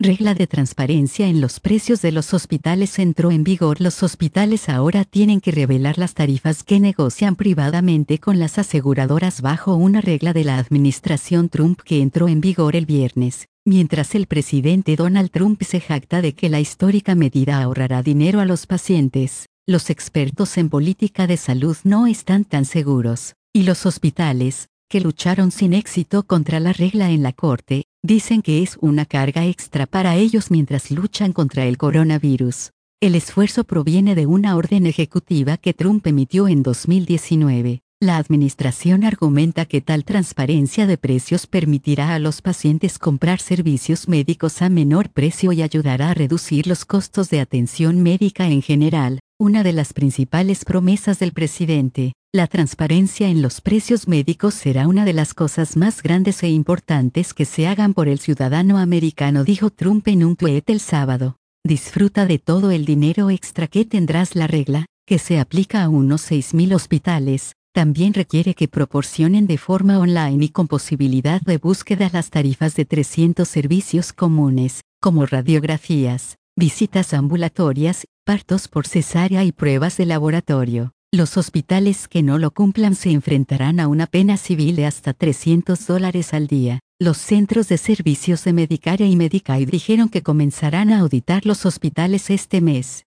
Regla de transparencia en los precios de los hospitales entró en vigor. Los hospitales ahora tienen que revelar las tarifas que negocian privadamente con las aseguradoras bajo una regla de la administración Trump que entró en vigor el viernes. Mientras el presidente Donald Trump se jacta de que la histórica medida ahorrará dinero a los pacientes, los expertos en política de salud no están tan seguros, y los hospitales, que lucharon sin éxito contra la regla en la corte, dicen que es una carga extra para ellos mientras luchan contra el coronavirus. El esfuerzo proviene de una orden ejecutiva que Trump emitió en 2019. La administración argumenta que tal transparencia de precios permitirá a los pacientes comprar servicios médicos a menor precio y ayudará a reducir los costos de atención médica en general, una de las principales promesas del presidente. La transparencia en los precios médicos será una de las cosas más grandes e importantes que se hagan por el ciudadano americano, dijo Trump en un tuit el sábado. Disfruta de todo el dinero extra que tendrás. La regla, que se aplica a unos 6.000 hospitales, también requiere que proporcionen de forma online y con posibilidad de búsqueda las tarifas de 300 servicios comunes, como radiografías, visitas ambulatorias, partos por cesárea y pruebas de laboratorio. Los hospitales que no lo cumplan se enfrentarán a una pena civil de hasta $300 al día. Los centros de servicios de Medicare y Medicaid dijeron que comenzarán a auditar los hospitales este mes.